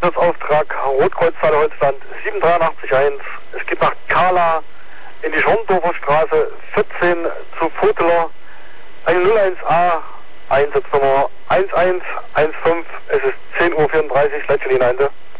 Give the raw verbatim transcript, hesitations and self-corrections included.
Auftrag Rotkreuzzahl Holzland sieben drei acht eins. Es geht nach Kala in die Schorndorfer Straße vierzehn zu Foteler. Eine null eins A, Einsatznummer eins eins eins fünf. Es ist zehn Uhr vierunddreißig, Leitstelle hinein.